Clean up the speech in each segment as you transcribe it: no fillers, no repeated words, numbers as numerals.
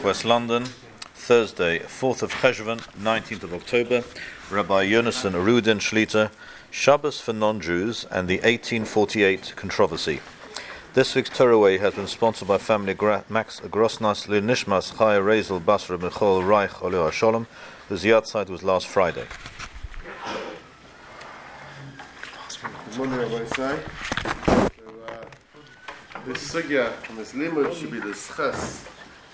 West London, Thursday, 4th of Cheshvan, 19th of October, Rabbi Yonason Arudin Shlita, Shabbos for non-Jews and the 1848 controversy. This week's Torah has been sponsored by family Max Grosnas Nishmas Chaya Rezel Basra Michol Reich Oleo Shalom, whose yahrzeit was last Friday. Good morning, Rabbi Say. This sugya and this limud should be the ches.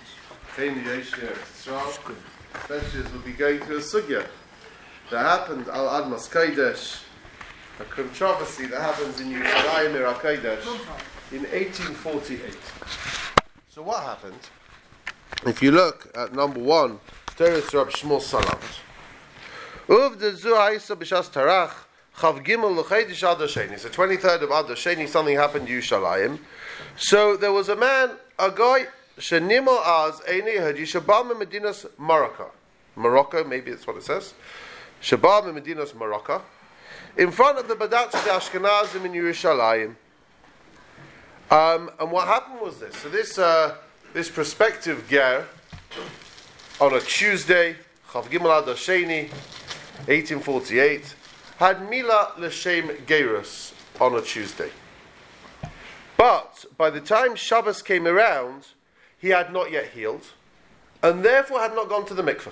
Especially as we'll be going to a sugya that happened al Admas Kodesh, a controversy that happens in Yerushalayim Ir HaKodesh in 1848. So what happened? If you look at number 1, Teres Rab Shmuel Salant. Uv de zu haisa b'shas tarach chav gimel l'chaydish Adar Sheni. So 23rd of Adar Sheni, something happened in Yerushalayim. So there was a man, a guy, Shenimo Az Eini Hadi Shabam Medinas Morocco, maybe that's what it says. Shabam Medinas Morocco, in front of the Badatz of the Ashkenazim in Yerushalayim. And what happened was this. So this prospective ger on a Tuesday, Chav Gimel Adar Sheni, 1848, had Mila L'Shem Gerus on a Tuesday. But by the time Shabbos came around, he had not yet healed, and therefore had not gone to the mikveh.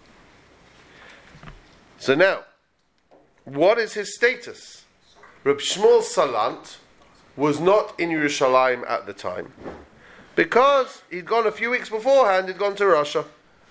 So now, what is his status? Reb Shmuel Salant was not in Yerushalayim at the time, because he'd gone a few weeks beforehand, he'd gone to Russia.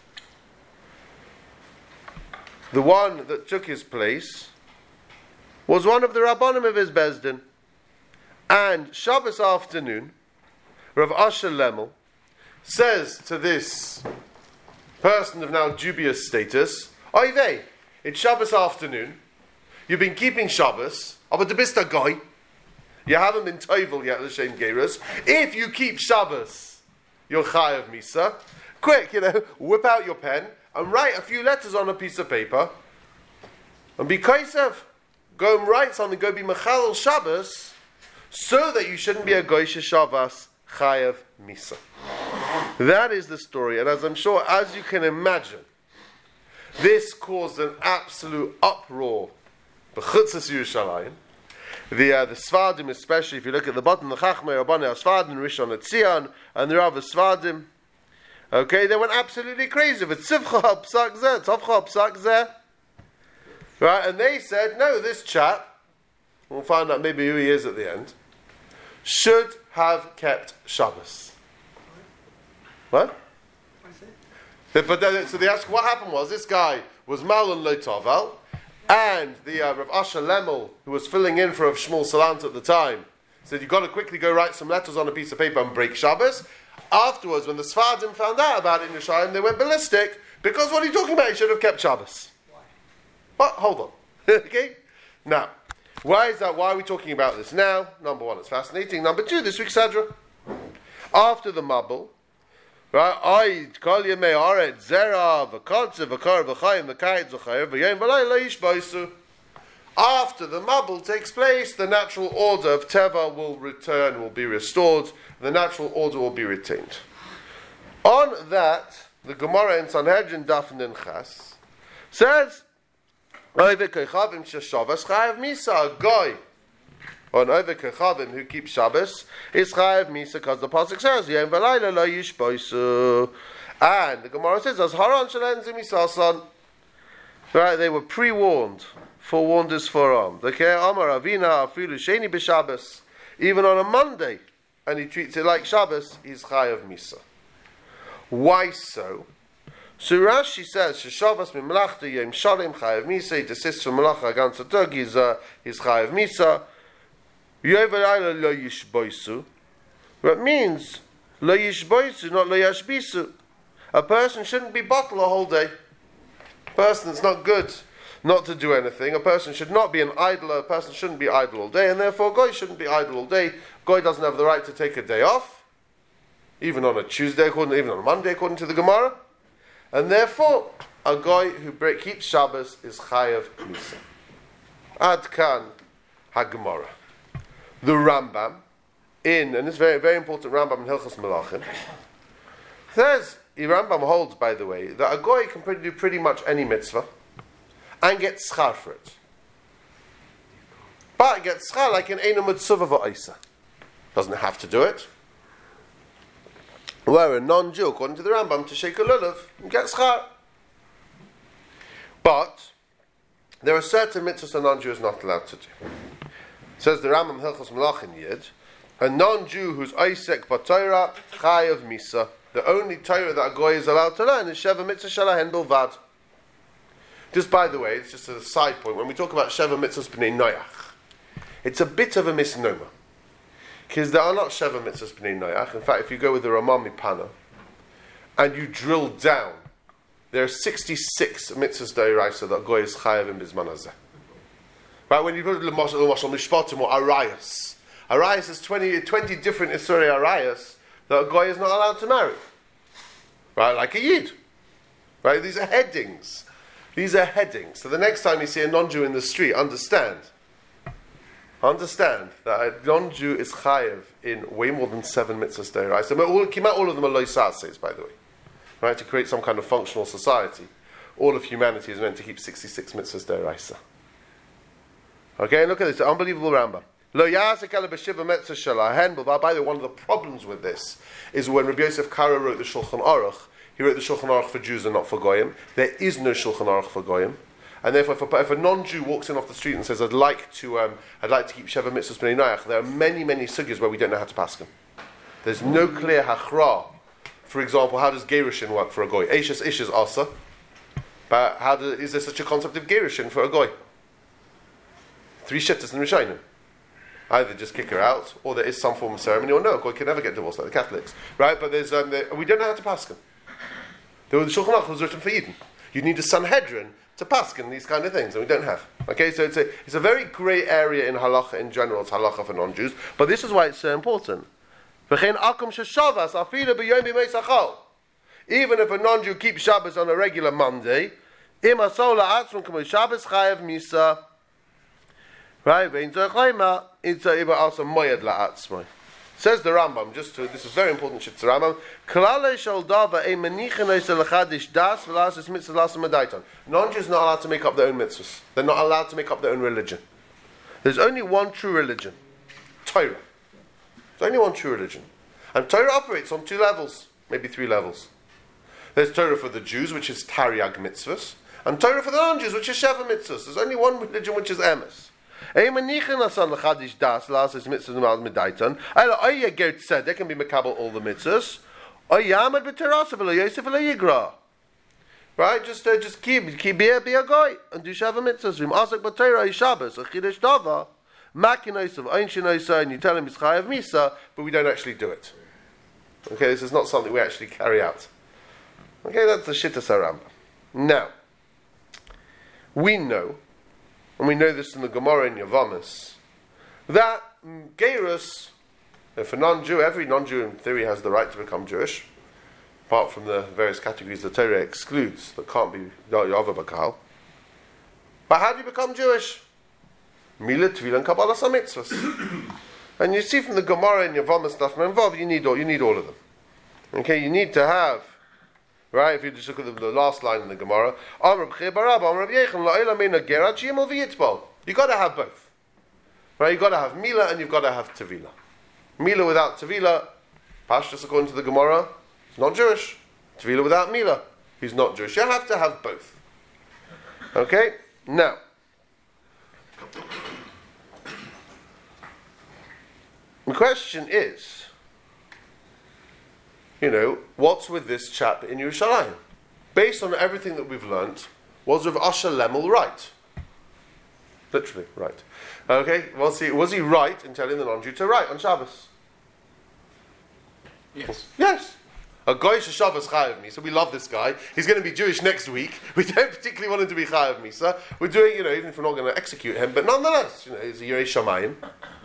The one that took his place was one of the Rabbanim of his Bezdin. And Shabbos afternoon, Rav Asher Lemel says to this person of now dubious status, Oy it's Shabbos afternoon, you've been keeping Shabbos, aber du bist a guy, you haven't been toivel yet, l'shem gerus. If you keep Shabbos, you're chayav misa. Quick, whip out your pen and write a few letters on a piece of paper, and be kaisev, go and write something, go be mechalel Shabbos, so that you shouldn't be a goy sheshavas chayav misa. That is the story, and as I'm sure, as you can imagine, this caused an absolute uproar. B'chutzas Yerushalayim. The Sfadim, especially if you look at the bottom, the Chachmei Rabbanei Sfadim, Rishon LeZion, and the Rav Sfadim, okay, they went absolutely crazy with Tzivcha Psak Zeh, Tzavcha Psak Zeh, right? And they said, no, this chap, we'll find out maybe who he is at the end, should have kept Shabbos. What? So they asked, what happened was, this guy was Malon Lo Tovel, and the Rav Asher Lemel, who was filling in for Rav Shmuel Salant at the time, said, you've got to quickly go write some letters on a piece of paper and break Shabbos. Afterwards, when the Sfadim found out about it in Yerushalayim, they went ballistic, because what are you talking about? He should have kept Shabbos. Why? What? Hold on. Okay? Now, why is that? Why are we talking about this now? Number 1, it's fascinating. Number 2, this week's Sadra. After the Mabul, right? After the Mabul takes place, the natural order of Teva will return, will be restored, the natural order will be retained. On that, the Gemara in Sanhedrin Daf Nun Ches says, a guy on Oivei Kechavim who keeps Shabbos is chayav misa, because the pasuk says Yom v'layla lo yishboisu, and the Gemara says as haran shelen zimisasan. Right, they were pre-warned. Forewarned is forearmed. Okay, Amar Avina afilu sheni b'Shabbos, even on a Monday, and he treats it like Shabbos, he's chayav misa. Why so? So Rashi says, Sheshavas mimlachta yom shalim chayav misa, he desists from malacha ganza tug, he's chayav misa. Yovelayla lo yishboisu. That means lo yishboisu, not lo yashbisu. A person shouldn't be bottled a whole day. A person, it's not good not to do anything. A person should not be an idler. A person shouldn't be idle all day, and therefore Goy shouldn't be idle all day. Goy doesn't have the right to take a day off, even on a Tuesday, even on a Monday, according to the Gemara. And therefore, a Goy who keeps Shabbos is chayav misa. Ad kan ha-Gemara. The Rambam, and this very, very important Rambam in Hilchos Melachim, says Rambam holds, by the way, that a goy can do pretty much any mitzvah and get schar for it. But get schar like an einu mitzvah v'oisa. Doesn't have to do it. Where a non-Jew, according to the Rambam, to shake a lulav, gets schar. But there are certain mitzvahs a non-Jew is not allowed to do. Says the Rambam Hilchos Melachim Yid, a non-Jew who's Isaac B'Torah Chayav Misa. The only Torah that a goy is allowed to learn is Sheva Mitzvah Shalahen Bilvad. Just by the way, it's just a side point. When we talk about Sheva Mitzvahs B'nei Noach, it's a bit of a misnomer. Because there are not Sheva Mitzvahs B'nei Noach. In fact, if you go with the Ramah Mipana, and you drill down, there are 66 Mitzvahs D'Oraisa that a goy is Chayav in Bizman Hazeh. Right, when you put L'Mashal Mishpatim or Arayas, Arayas is 20 different Isurei Arayas that a goy is not allowed to marry. Right, like a Yid. Right, these are headings. These are headings. So the next time you see a non-Jew in the street, understand that a non-Jew is chayav in way more than 7 mitzvahs d'oraisa. All of them are loisases, by the way. Right, to create some kind of functional society. All of humanity is meant to keep 66 mitzvahs d'oraisa. Okay, and look at this, unbelievable Rambam. By the way, one of the problems with this is when Rabbi Yosef Karo wrote the Shulchan Aruch, he wrote the Shulchan Aruch for Jews and not for Goyim. There is no Shulchan Aruch for Goyim. And therefore, if a non-Jew walks in off the street and says, I'd like to keep Sheva Mitzvahs B'nei Noach, there are many, many sugyas where we don't know how to pass them. There's no clear hachra. For example, how does Gerushin work for a Goy? Eishes asa. But is there such a concept of Gerushin for a Goy? 3 shittas in Rishonim. Either just kick her out, or there is some form of ceremony, or no, a Goy can never get divorced like the Catholics. Right? But there's we don't know how to pass them. The Shulchan Aruch was written for Eden. You need a Sanhedrin to paskin these kind of things, and we don't have. Okay, so it's a very grey area in halacha in general. It's halacha for non-Jews, but this is why it's so important. Even if a non-Jew keeps Shabbos on a regular Monday, right? Says the Rambam, this is very important shit to Rambam. Non-Jews are not allowed to make up their own mitzvahs. They're not allowed to make up their own religion. There's only one true religion, Torah. There's only one true religion. And Torah operates on 2 levels, maybe 3 levels. There's Torah for the Jews, which is Tariag mitzvahs, and Torah for the non-Jews, which is Sheva mitzvahs. There's only one religion, which is Emes. They can be mekabel all the mitzvahs. Right, just keep be a guy and do Sheva mitzvahs. And you tell him it's chayav misa, but we don't actually do it. Okay, this is not something we actually carry out. Okay, that's the Shittas HaRambam. Now, we know, and we know this in the Gemara in Yavamis, that Gerus, if a non-Jew, every non-Jew in theory has the right to become Jewish, apart from the various categories the Torah excludes that can't be Yava Bakal. But how do you become Jewish? Mila, Tvila, and Kabbalah mitzvahs. And you see from the Gemara and Yavamis stuff, you need all of them. Okay, you need to have, right, if you just look at the last line in the Gemara, you got to have both. Right, you got to have Mila and you've got to have Tevila. Mila without Tevila, Pashtus according to the Gemara, is not Jewish. Tevila without Mila, he's not Jewish. You have to have both. Okay, now, the question is, what's with this chap in Yerushalayim? Based on everything that we've learnt, was Rav Asher Lemel right? Literally, right. Okay, was he right in telling the non-Jew to write on Shabbos? Yes. Yes. A guy Shabbos Chayav Misa. We love this guy. He's going to be Jewish next week. We don't particularly want him to be Chayav Misa. We're doing, even if we're not going to execute him, but nonetheless, he's a Yerei Shamayim.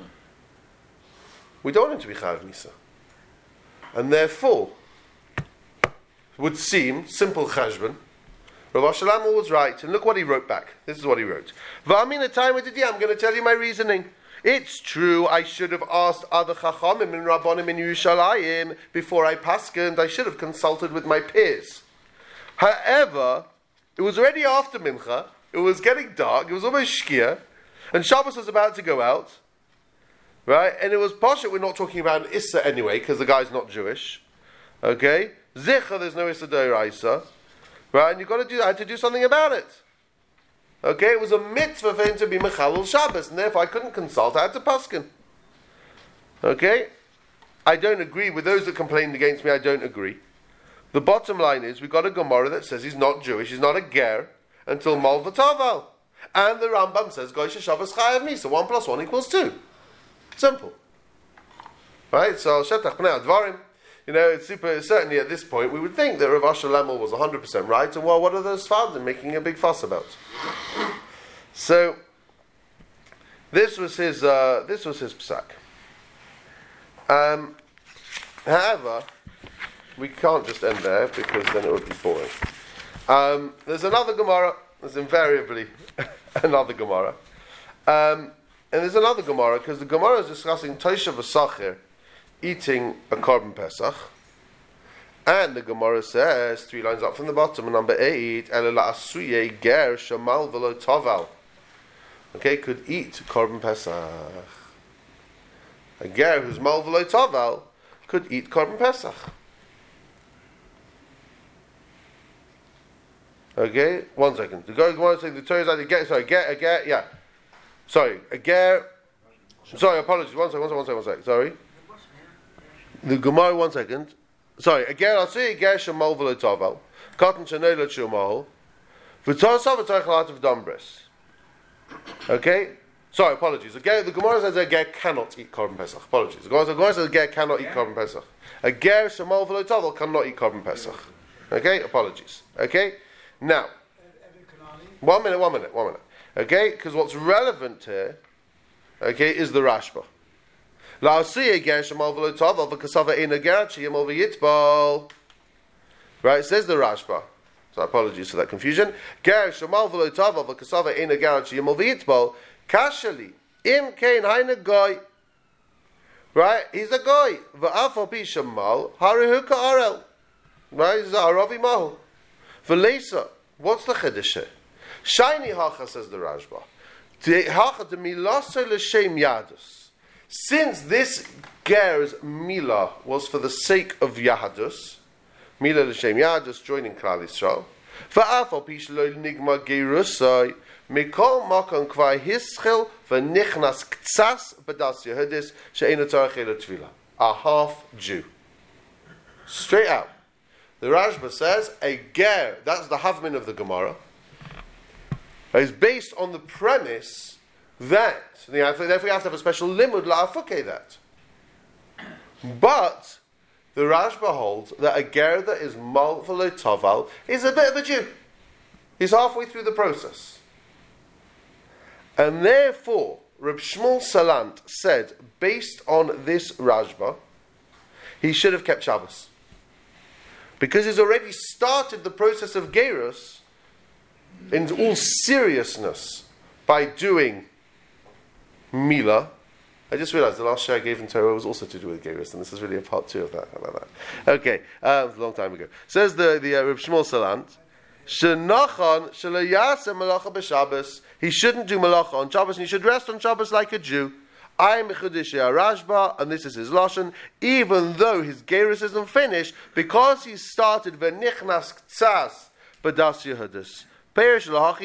We don't want him to be Chayav Misa. And therefore, would seem, simple cheshbon, Rav Asher Lemel was right, and look what he wrote back. This is what he wrote. I'm going to tell you my reasoning. It's true, I should have asked other Chachamim and Rabbanim in Yerushalayim before I paskened. I should have consulted with my peers. However, it was already after Mincha, it was getting dark, it was almost Shkia, and Shabbos was about to go out, right? And it was Pasha, we're not talking about an Issa anyway, because the guy's not Jewish. Okay? Zicha, there's no Issa D'Oraisa. Right? And I had to do something about it. Okay, it was a mitzvah for him to be Mechalel Shabbos, and therefore I couldn't consult, I had to paskin. Okay? I don't agree with those that complained against me, I don't agree. The bottom line is, we've got a Gemara that says he's not Jewish, he's not a ger, until Mal V'Taval. And the Rambam says, Goysha Shabbos Chayav Misa, 1 + 1 = 2. Simple. Right? So, Shetach Pnei Advarim. It's certainly at this point, we would think that Rav Asher Lemel was 100% right, and well, what are those fathers making a big fuss about? So, this was his psak. However, we can't just end there, because then it would be boring. There's another Gemara, there's invariably another Gemara. And there's another Gemara, because the Gemara is discussing Tosha V'Sachir, eating a Korban Pesach, and the Gemara says 3 lines up from the bottom, number 8, Elila Asuye Ger Shamal Velo Toval. Okay, could eat Korban Pesach. A Ger who's Mal Velo Toval could eat Korban Pesach. Okay, 1 second. The Gemara saying the Torah is either a Ger. Sorry, apologies. One second. Sorry. The Gemara, 1 second. Sorry, a ger, I'll say a ger shemal v'lo tovel, cotton shenei lo shumol, v'tosav v'toich of dumbris. Okay? Sorry, apologies. The Gemara says a ger cannot eat Korban Pesach. Apologies. The Gemara says a ger cannot eat Korban Pesach. A ger shemal v'lo tovel cannot eat Korban Pesach. Okay? Apologies. Okay? Now, 1 minute. Okay? Because what's relevant here, okay, is the Rashba. Right, it says the Rashba. So apologies for that confusion. Right, he's a goy. Right, he's a Aravi Mahal. V'leisa, what's the chiddush here? Shiny hacha, says the Rashba. Hacha de milasa l'shem yadus. Since this ger's mila was for the sake of Yahadus, mila l'shem Yahadus, joining Klal Yisrael, v'afal pish lo nigma gerusai, mikol makon kvar hischel v'nichnas ktsas b'das Yehudis she'ena tzarech ela tvila. A half Jew. Straight out. The Rashba says, a ger, that's the Havmin of the Gemara, is based on the premise that, therefore you have to have a special limud la'afuke that. But the Rashba holds that a ger that is mal v'lo toval is a bit of a Jew. He's halfway through the process. And therefore, Reb Shmuel Salant said, based on this Rashba, he should have kept Shabbos. Because he's already started the process of gerus in all seriousness by doing Mila. I just realized the last share I gave in Torah was also to do with gerus, and this is really a part 2 of that. How about that? Okay, it was a long time ago. Says the Reb Shmuel Salant, Shenachon shelayaseh malacha b'Shabbos. He shouldn't do malacha on Shabbos, and he should rest on Shabbos like a Jew. I am Mechudesh Rashba, and this is his lashon. Even though his gerus isn't finished, because he started v'nichnas ktsas b'das Yehudis. Therefore,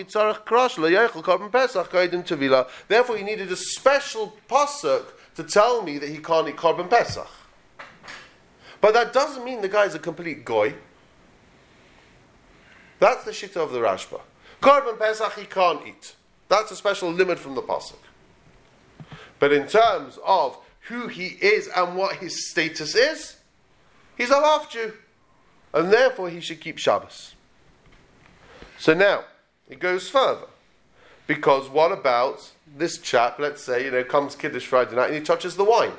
he needed a special pasuk to tell me that he can't eat Korban Pesach. But that doesn't mean the guy's a complete goy. That's the shita of the Rashba. Korban Pesach he can't eat. That's a special limit from the pasuk. But in terms of who he is and what his status is, he's a half Jew. And therefore he should keep Shabbos. So now, it goes further. Because what about this chap, let's say, comes Kiddush Friday night and he touches the wine?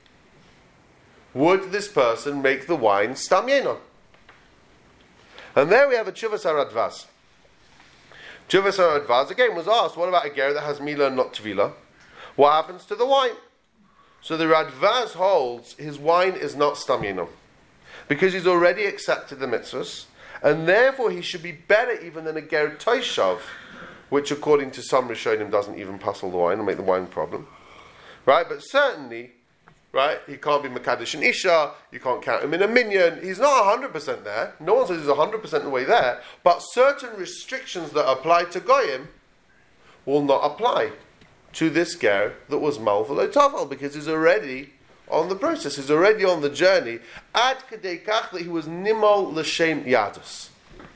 Would this person make the wine stam yenon? And there we have a Tshuvas HaRadvaz. Tshuvas HaRadvaz, again, was asked, what about a ger that has Mila and not Tvila? What happens to the wine? So the Radvaz holds his wine is not stam yinam, because he's already accepted the mitzvahs, and therefore he should be better even than a ger toishav, which according to some Rishonim doesn't even puzzle the wine and make the wine problem. Right? But certainly, right, he can't be Mekadesh and Isha, you can't count him in a minyan, he's not 100% there, no one says he's 100% the way there, but certain restrictions that apply to Goyim will not apply to this ger that was mal v'lo tavel, because he's already on the process, he's already on the journey, ad kadei kach that he was nimol l'shem yadus.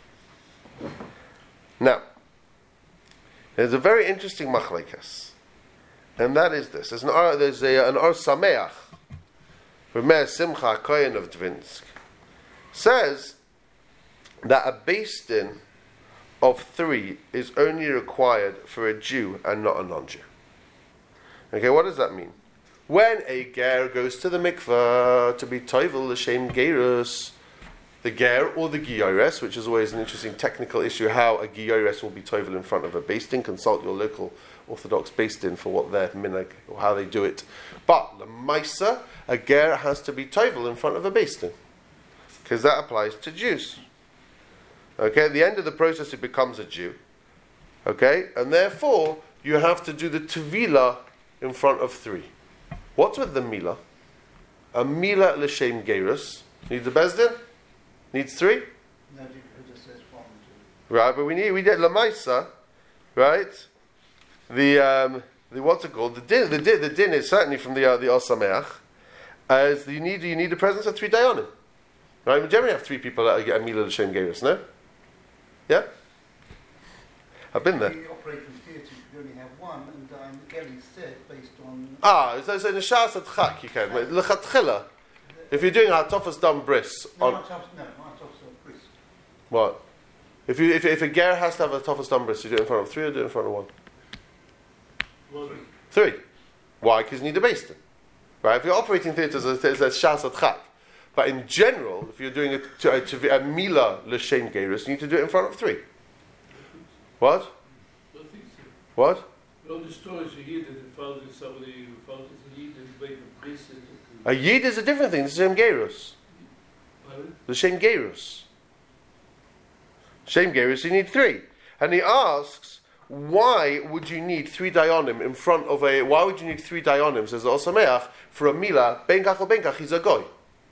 Now, there's a very interesting machlekes, and that is this. There's an Or Sameach, Meir Simcha Kohen of Dvinsk, says that a beis din of 3 is only required for a Jew and not a non-Jew. Okay, what does that mean? When a ger goes to the mikveh to be toivel l'shem gerus, the ger or the giyores, which is always an interesting technical issue, how a giyores will be toivel in front of a beis din. Consult your local Orthodox beis din for what their minhag or how they do it. But the maisa, a ger has to be toivel in front of a beis din, because that applies to Jews. Okay, at the end of the process, it becomes a Jew. Okay, and therefore you have to do the tevilah in front of 3. What's with the milah? A milah l'shem gerus needs a beis din. Needs 3? No, it just says 1 and 2. Right, but we get lamaisa, right? The what's it called? The din is certainly from the Or Sameach, as you need the presence of 3 dayanim. Right? We generally have 3 people that get a milah l'shem gerus, no? Yeah? I've been there. In the operating theatre, you only have 1, and Gary said based on. So in the Shas Chak you can. L'chatchila, if you're doing Hatofas Dam Bris No, on not Bris. what? If a ger has to have a Hatofas Dam Bris, you do it in front of 3 or do it in front of 1? 3. Why? Because you need a beis din. Right? If you're operating theatres, there's Shas Chak. But in general, if you're doing a milah l'shem gerus, you need to do it in front of 3. What? I don't think so. What? All the stories you hear that the father is somebody who found it in and made a priest. A yid is a different thing. It's Shem gerus. The Shem gerus. Shem gerus, you need 3. And he asks, why would you need 3 dayanim in front of a? Why would you need 3 dayanim? Says the Or Sameach, for a milah ben kach or ben kach. He's a goy.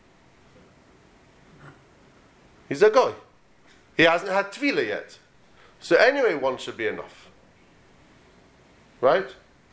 He's a goy. He hasn't had tefillah yet. So anyway, 1 should be enough. Right?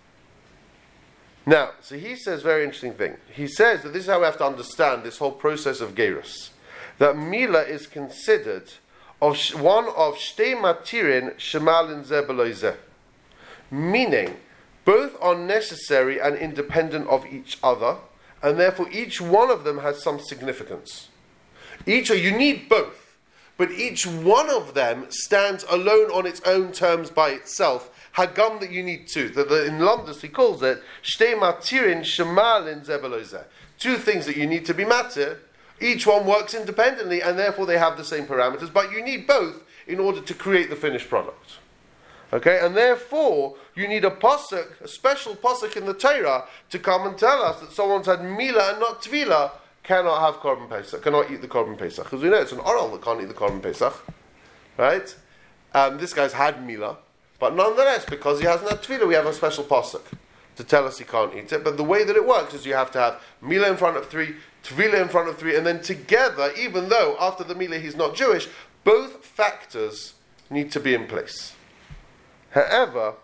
Now, so he says very interesting thing. He says that this is how we have to understand this whole process of gerus. That milah is considered one of shtei matirin shemalin zeh b'lo zeh. Meaning, both are necessary and independent of each other, and therefore each one of them has some significance. You need both, but each one of them stands alone on its own terms by itself. Hagam that you need 2. In London he calls it shtei matirin shemalin zeh b'lo zeh. 2 things that you need to be matir. Each one works independently, and therefore they have the same parameters. But you need both in order to create the finished product. Okay, and therefore you need a pasuk, a special pasuk in the Torah, to come and tell us that someone's had milah and not tefillah cannot have korban pesach, cannot eat the korban pesach, because we know it's an oral that can't eat the korban pesach, right? This guy's had milah, but nonetheless, because he hasn't had tefillah, we have a special pasuk to tell us he can't eat it. But the way that it works is you have to have milah in front of 3, tefillah in front of 3, and then together, even though after the milah he's not Jewish, both factors need to be in place. However,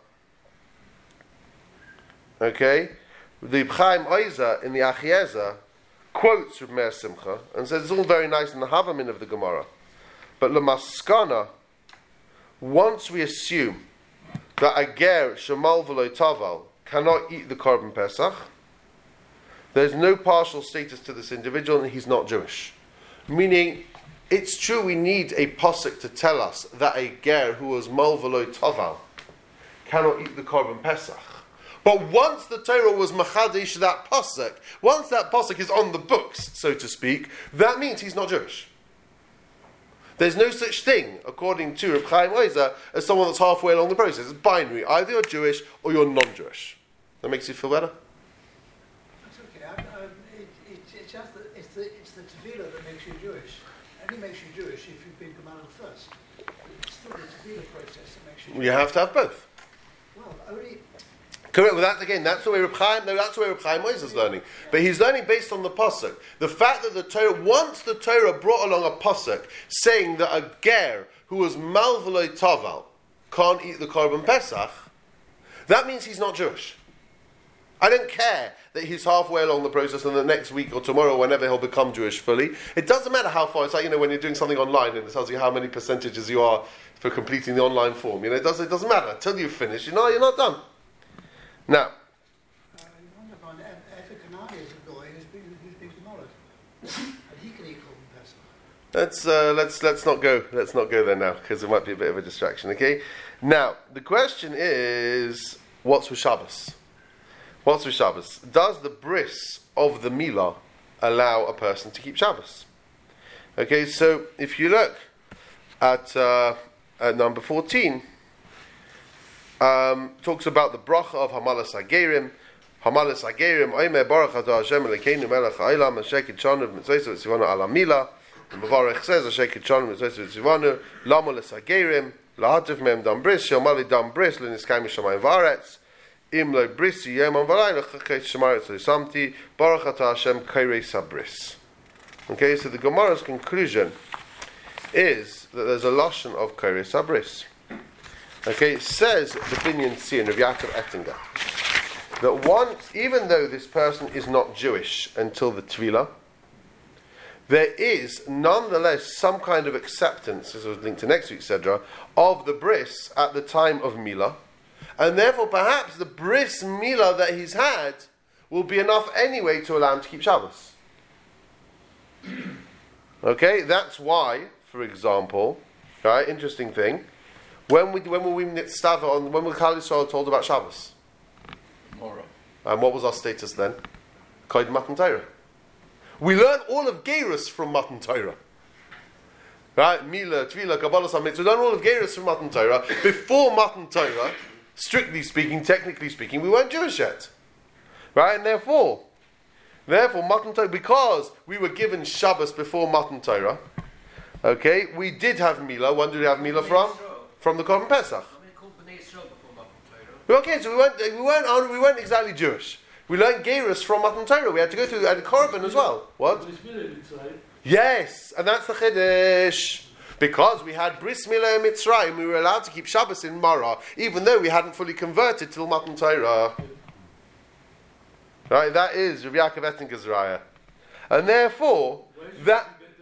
okay, the Chaim Oizer in the Achiezer quotes from Meir Simcha and says it's all very nice in the Havamin of the Gemara, but Lamaskana, once we assume that a ger shemal v'lo taval cannot eat the korban pesach, there's no partial status to this individual and he's not Jewish. Meaning, it's true we need a pasuk to tell us that a ger who was mal v'lo taval cannot eat the korban pesach. But once the Torah was machadish that pasuk, once that pasuk is on the books, so to speak, that means he's not Jewish. There's no such thing, according to Reb Chaim Oizer, as someone that's halfway along the process. It's binary. Either you're Jewish or you're non-Jewish. That makes you feel better? That's okay. It's just that it's the tefillah that makes you Jewish. It only makes you Jewish if you've been Gemalel first. It's still the tefillah process that makes you Jewish. You have to have both. Well, only... Correct. Well, that's the way Reb Chaim. No, that's the way Reb Chaim Moses is learning. But he's learning based on the pasuk. The fact that the Torah, once the Torah brought along a pasuk saying that a ger who was malv'loi taval can't eat the korban pesach, that means he's not Jewish. I don't care that he's halfway along the process and the next week or tomorrow, whenever he'll become Jewish fully. It doesn't matter how far. It's like, when you're doing something online and it tells you how many percentages you are for completing the online form. It doesn't matter until you finish. You're not done. Now, you wonder if Efikanani is a guy who's been Gemalel. And he can eat korban pesach. let's not go there now, because it might be a bit of a distraction. Okay. Now the question is, what's with Shabbos? What's with Shabbos? Does the bris of the milah allow a person to keep Shabbos? Okay. So if you look at number 14. Talks about the bracha of Hamalas Hagerim. Hamalas Hagerim, Omer Baruch Atah Hashem Elokeinu Melech Haolam, Asher Kitshanu V'Mitzvosav V'Tzivanu Ala Milah. And Mevarech says, Asher Kitshanu V'Mitzvosav V'Tzivanu, Lama L'Hagerim, Lahatif Mem Dam Bris, Shomali Dam Bris, L'Niskay Mishamayim V'Aretz, Im Lo Brisi Yom V'Alay, L'Chakei Shemaretz L'Samti, Baruch Atah Hashem Kairei Sabris. Okay, so the Gemara's conclusion is that there's a lashon of Kairei Sabris. Okay, says the Binyan Tzion of Yaakov Ettinger that even though this person is not Jewish until the Tefillah, there is nonetheless some kind of acceptance, as was linked to next week's Sedra, of the bris at the time of Milah, and therefore perhaps the bris Milah that he's had will be enough anyway to allow him to keep Shabbos. Okay, that's why, for example, right, interesting thing. When were we nitztava on? When were Klal Yisrael told about Shabbos? Tomorrow. And what was our status then? Koyd Matan Torah. We learned all of Geirus from Matan Torah. Right? Mila, Tvila, Kabbalah, Samit. We learned all of Geirus from Matan Torah. Before Matan Torah, strictly speaking, technically speaking, we weren't Jewish yet. Right? And therefore, Matan Torah, because we were given Shabbos before Matan Torah, okay, we did have Mila. When did we have Mila from? From the Korban Pesach. Okay, so we weren't exactly Jewish. We learned Geirus from Matan Torah. We had to go through the Korban as well. What? Yes, and that's the Chiddush. Because we had Bris Milah in Mitzrayim, we were allowed to keep Shabbos in Mara, even though we hadn't fully converted till Matan Torah. Right, that is Rabbi Yaakov Ettinger's raya. And therefore, that...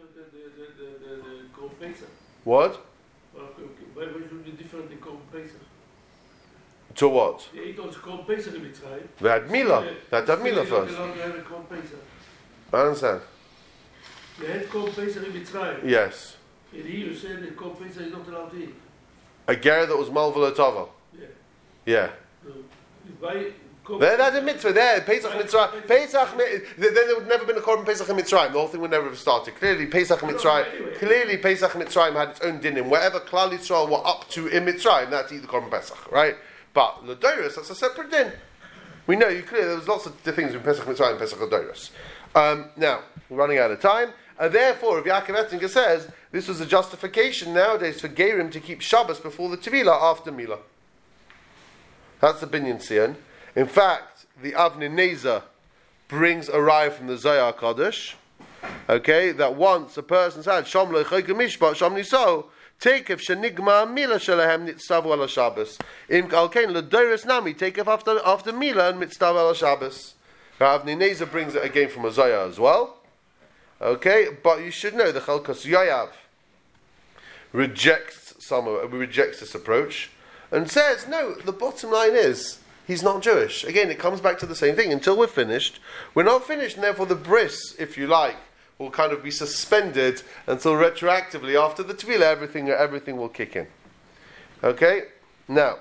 What? Why should be different than Korban Pesach? To what? They ate also Korban Pesach in Mitzrayim. They had Milah. They had to have Milah first. They don't have a Korban Pesach. I understand. They had Korban Pesach in Mitzrayim. Yes. And here you said that Korban Pesach is not allowed to eat. A ger that was malvul tavel. Yeah. Yeah. Why? That's a mitzvah there. Pesach Mitzrayim. Then there would never been a Korban Pesach in Mitzrayim. The whole thing would never have started. Clearly, Pesach Mitzrayim had its own din in whatever Klal Yisrael were up to in Mitzrayim. That's eat the Korban Pesach, right? But L'Doros, that's a separate din. We know there was lots of things in Pesach Mitzrayim and Pesach L'Doros. Now we're running out of time, and therefore, Rav Yaakov Ettinger says this was a justification nowadays for Gerim to keep Shabbos before the Tevilah after Milah. That's the Binyan Tzion. In fact, the Avnei Nezer brings a raya from the Zohar Kodesh, okay, that once a person said, Shom lo chayke mishpat, Shom niso, takef shenigma milah shelahem nitzavu ala Shabbos. In Kalkein, l'doros nami, takef after milah and mitzavu ala Shabbos. Avnei Nezer brings it again from a Zohar as well. Okay, but you should know the Chalkas Yoav rejects this approach and says, no, the bottom line is, he's not Jewish. Again, it comes back to the same thing. Until we're finished, we're not finished, and therefore the bris, if you like, will kind of be suspended until retroactively after the Tevilah, everything will kick in. Okay? Now,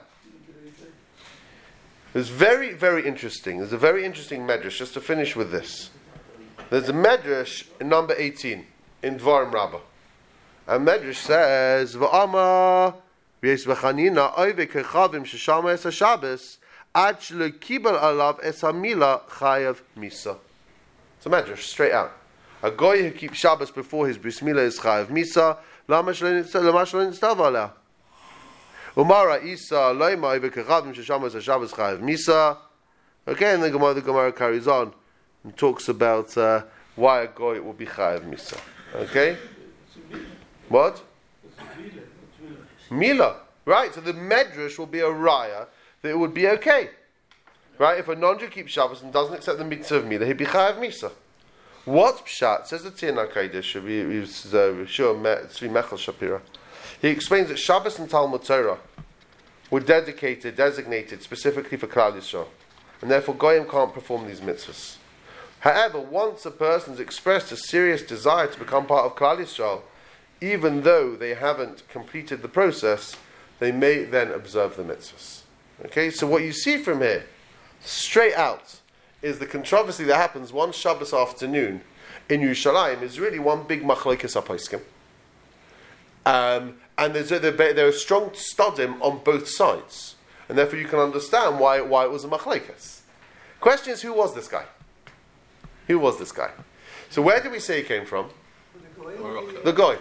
it's very, very interesting. There's a very interesting medrash, just to finish with this. There's a medrash in number 18, in Dvarim Rabbah. And medrash says, V'ama v'yes v'chanina oive kechavim sheshama es ha-Shabbos Ad shelo kibel alav es hamila chayav misa. It's a medrash, straight out. A goy who keeps Shabbos before his bris milah is chayav misa. Lama shelo nitztav aleh. Umara isa loymai v'kechavim sheshamos Shabbos chayav misa. Okay, and the Gemara carries on and talks about why a goy will be chayav misa. Okay, what? Mila, right? So the medrash will be a raya that it would be okay, right? If a non-Jew keeps Shabbos and doesn't accept the mitzvah of Mila, he'd be chayav misa. What's pshat? Says the Tzina Kodesh, Tzvi Mechel Shapira. He explains that Shabbos and Talmud Torah were designated specifically for Klal Yisrael, and therefore goyim can't perform these mitzvahs. However, once a person's expressed a serious desire to become part of Klal Yisrael, even though they haven't completed the process, they may then observe the mitzvahs. Okay, so what you see from here, straight out, is the controversy that happens one Shabbos afternoon in Yerushalayim is really one big machlokes haposkim. And there are strong studim on both sides. And therefore you can understand why it was a machlokes. Question is, who was this guy? Who was this guy? So where did we say he came from? Morocco. The Goy.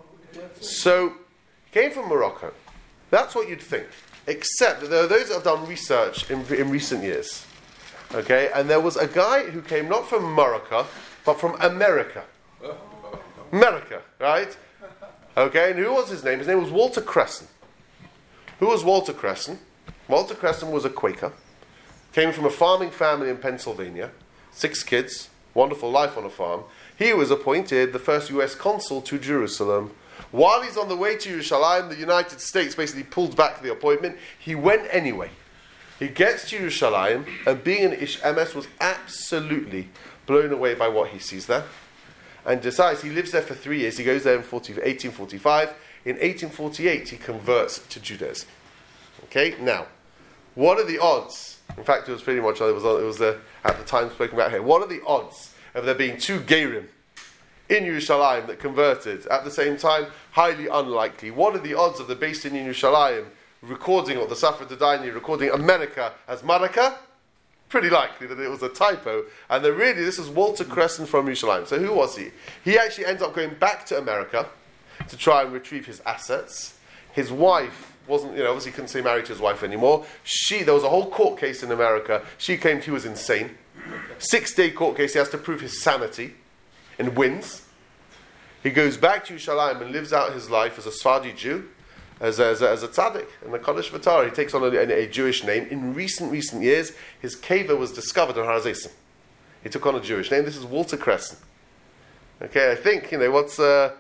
So, he came from Morocco. That's what you'd think. Except that there are those that have done research in recent years. Okay, and there was a guy who came not from Morocco, but from America. America, right? Okay, and who was his name? His name was Walter Cresson. Who was Walter Cresson? Walter Cresson was a Quaker. Came from a farming family in Pennsylvania. 6 kids, wonderful life on a farm. He was appointed the first US consul to Jerusalem. While he's on the way to Yerushalayim, the United States basically pulled back the appointment. He went anyway. He gets to Yerushalayim, and being an Ish Emes was absolutely blown away by what he sees there. And decides, he lives there for 3 years. He goes there in 1845. In 1848, he converts to Judaism. Okay, now, what are the odds? In fact, it was pretty much, it was at the time spoken about here. What are the odds of there being 2 Gerim in Yerushalayim that converted at the same time? Highly unlikely. What are the odds of the Beis Din in Yerushalayim recording, or the Safra Dadaini recording America as Maraka? Pretty likely that it was a typo, and that really this is Walter Cresson from Yerushalayim. So who was he? He actually ends up going back to America to try and retrieve his assets. His wife wasn't, obviously couldn't stay married to his wife anymore. There was a whole court case in America. She claimed he was insane. 6-day court case. He has to prove his sanity, and wins. He goes back to Yerushalayim and lives out his life as a Sephardi Jew, as a tzaddik in the Kodesh V'Torah. He takes on a Jewish name. In recent years, his keva was discovered in Har HaZeisim. He took on a Jewish name. This is Walter Cresson. Okay, I think what's that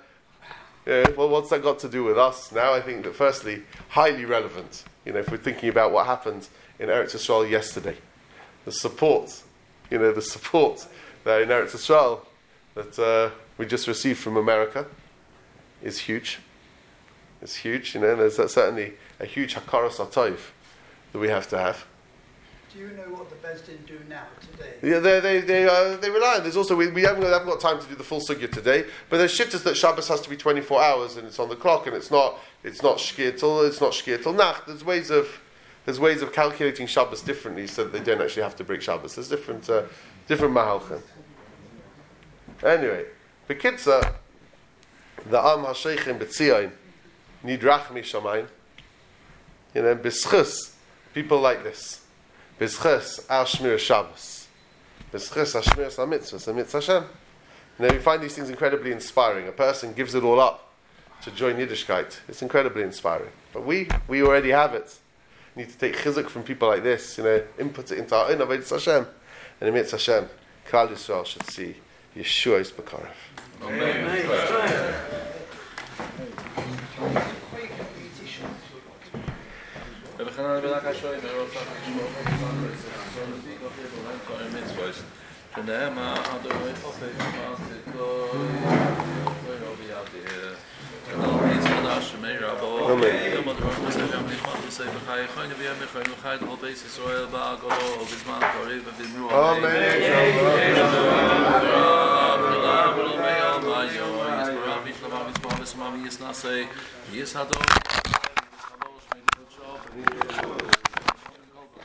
got to do with us now? I think that firstly, highly relevant. If we're thinking about what happened in Eretz Yisrael yesterday, the support that in Eretz Yisrael that we just received from America is huge. It's huge, there's certainly a huge hakaras hatov that we have to have. Do you know what the Beis Din do now, today? Yeah, they rely on. There's also, we haven't got time to do the full sugya today, but there's shittas that Shabbos has to be 24 hours and it's on the clock, and it's not shkir till nacht. There's ways of calculating Shabbos differently so that they don't actually have to break Shabbos. There's different mahalchim. Anyway, B'kitzah, the Am HaSheichim B'tzion need rachmi shamayim. B'schus, people like this. B'schus al shmir Shabbos. B'schus al shmir mitzvahs, and mitzvah Hashem. We find these things incredibly inspiring. A person gives it all up to join Yiddishkeit. It's incredibly inspiring. But we already have it. We need to take chizuk from people like this, input it into our own avodas Hashem. And in mitzvah Hashem, Klal Yisrael should see Yeshua is B'karev. Amen. Amen.